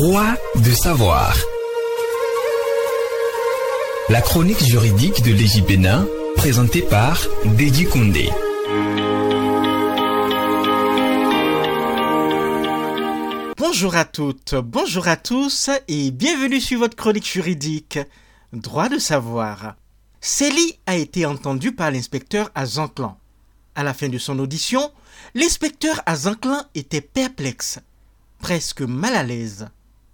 Droit de savoir. La chronique juridique de Légi Bénin, présentée par Dédi Koundé. Bonjour à toutes, bonjour à tous et bienvenue sur votre chronique juridique. Droit de savoir. Célie a été entendue par l'inspecteur à Zanclan. À la fin de son audition, l'inspecteur à Zanclan était perplexe, presque mal à l'aise.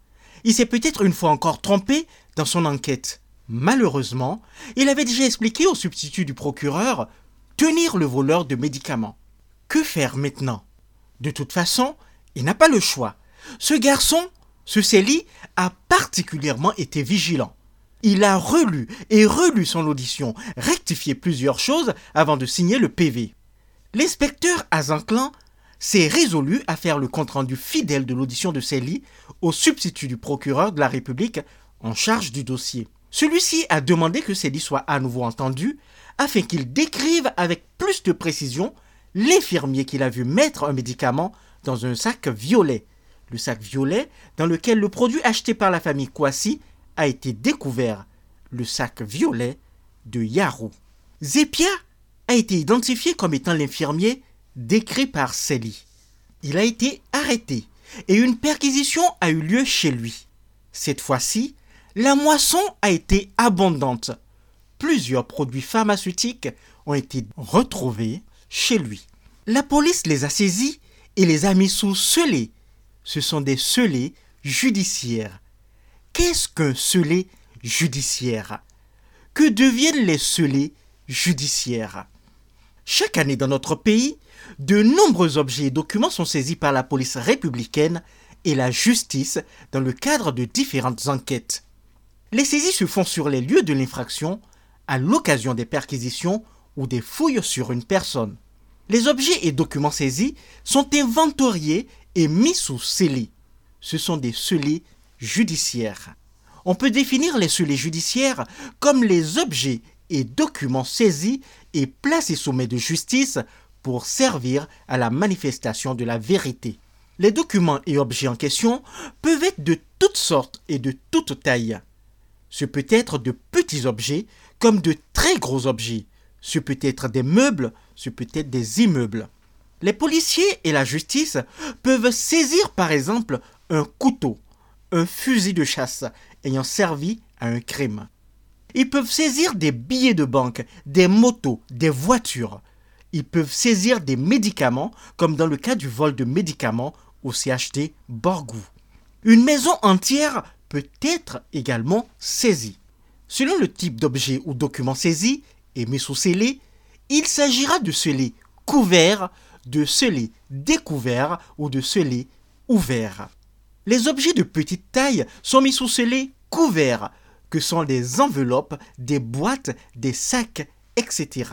Il s'est peut-être une fois encore trompé dans son enquête. Malheureusement, il avait déjà expliqué au substitut du procureur tenir le voleur de médicaments. Que faire maintenant? De toute façon, il n'a pas le choix. Ce garçon, ce Célie, a particulièrement été vigilant. Il a relu et relu son audition, rectifié plusieurs choses avant de signer le PV. L'inspecteur à Zanclan s'est résolu à faire le compte-rendu fidèle de l'audition de Célie au substitut du procureur de la République en charge du dossier. Celui-ci a demandé que Célie soit à nouveau entendu afin qu'il décrive avec plus de précision l'infirmier qu'il a vu mettre un médicament dans un sac violet. Le sac violet dans lequel le produit acheté par la famille Kouassi a été découvert, le sac violet de Yarou. Zépia a été identifié comme étant l'infirmier décrit par Célie. Il a été arrêté et une perquisition a eu lieu chez lui. Cette fois-ci, la moisson a été abondante. Plusieurs produits pharmaceutiques ont été retrouvés chez lui. La police les a saisis et les a mis sous scellés. Ce sont des scellés judiciaires. Qu'est-ce qu'un scellé judiciaire? Que deviennent les scellés judiciaires? Chaque année dans notre pays, de nombreux objets et documents sont saisis par la police républicaine et la justice dans le cadre de différentes enquêtes. Les saisies se font sur les lieux de l'infraction, à l'occasion des perquisitions ou des fouilles sur une personne. Les objets et documents saisis sont inventoriés et mis sous scellés. Ce sont des scellés judiciaires. On peut définir les scellés judiciaires comme les objets et documents saisis et placés sous main de justice pour servir à la manifestation de la vérité. Les documents et objets en question peuvent être de toutes sortes et de toutes tailles. Ce peut être de petits objets comme de très gros objets. Ce peut être des meubles, ce peut être des immeubles. Les policiers et la justice peuvent saisir par exemple un couteau, un fusil de chasse ayant servi à un crime. Ils peuvent saisir des billets de banque, des motos, des voitures. Ils peuvent saisir des médicaments, comme dans le cas du vol de médicaments au CHD Borgou. Une maison entière peut être également saisie. Selon le type d'objet ou document saisi et mis sous scellé, il s'agira de scellés couverts, de scellés découverts ou de scellés ouverts. Les objets de petite taille sont mis sous scellés couverts, que sont des enveloppes, des boîtes, des sacs, etc.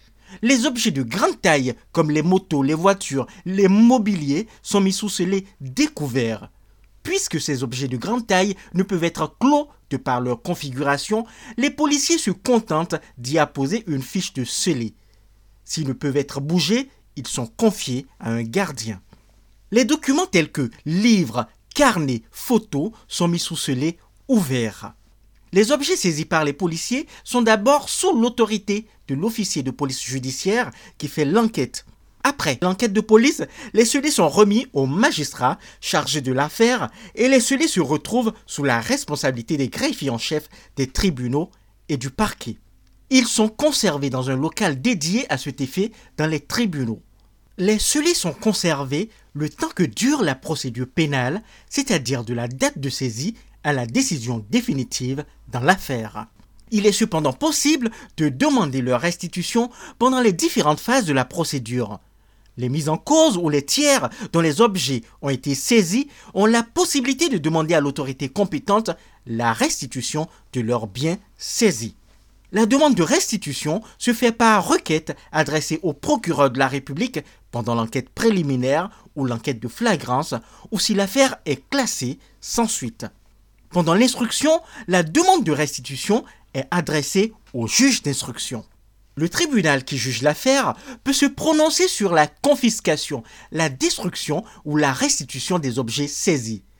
Les objets de grande taille, comme les motos, les voitures, les mobiliers, sont mis sous scellés découverts. Puisque ces objets de grande taille ne peuvent être clos de par leur configuration, les policiers se contentent d'y apposer une fiche de scellé. S'ils ne peuvent être bougés, ils sont confiés à un gardien. Les documents tels que livres, carnets, photos sont mis sous scellé ouvert. Les objets saisis par les policiers sont d'abord sous l'autorité de l'officier de police judiciaire qui fait l'enquête. Après l'enquête de police, les scellés sont remis au magistrat chargé de l'affaire et les scellés se retrouvent sous la responsabilité des greffiers en chef des tribunaux et du parquet. Ils sont conservés dans un local dédié à cet effet dans les tribunaux. Les scellés sont conservés le temps que dure la procédure pénale, c'est-à-dire de la date de saisie à la décision définitive dans l'affaire. Il est cependant possible de demander leur restitution pendant les différentes phases de la procédure. Les mises en cause ou les tiers dont les objets ont été saisis ont la possibilité de demander à l'autorité compétente la restitution de leurs biens saisis. La demande de restitution se fait par requête adressée au procureur de la République pendant l'enquête préliminaire ou l'enquête de flagrance ou si l'affaire est classée sans suite. Pendant l'instruction, la demande de restitution est adressée au juge d'instruction. Le tribunal qui juge l'affaire peut se prononcer sur la confiscation, la destruction ou la restitution des objets saisis.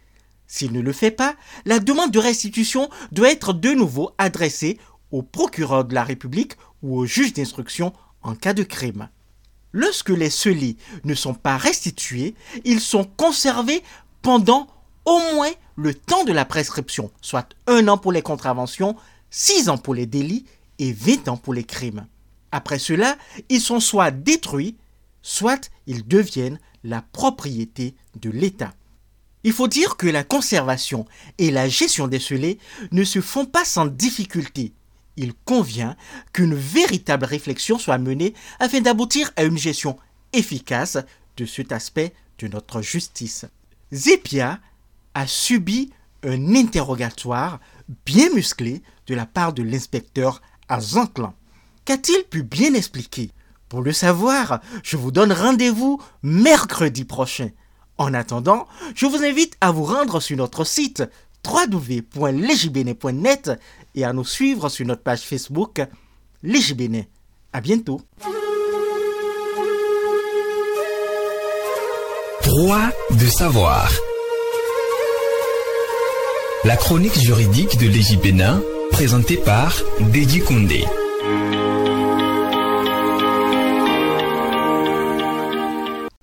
S'il ne le fait pas, la demande de restitution doit être de nouveau adressée au procureur de la République ou au juge d'instruction en cas de crime. Lorsque les scellés ne sont pas restitués, ils sont conservés pendant au moins le temps de la prescription, soit 1 an pour les contraventions, 6 ans pour les délits et 20 ans pour les crimes. Après cela, ils sont soit détruits, soit ils deviennent la propriété de l'État. Il faut dire que la conservation et la gestion des scellés ne se font pas sans difficulté. Il convient qu'une véritable réflexion soit menée afin d'aboutir à une gestion efficace de cet aspect de notre justice. Zépia a subi un interrogatoire bien musclé de la part de l'inspecteur à Zanclan. Qu'a-t-il pu bien expliquer? Pour le savoir, je vous donne rendez-vous mercredi prochain. En attendant, je vous invite à vous rendre sur notre site www.legibene.net et à nous suivre sur notre page Facebook Legibene. À bientôt. Droit de savoir. La chronique juridique de Legibene, présentée par Dédi Condé.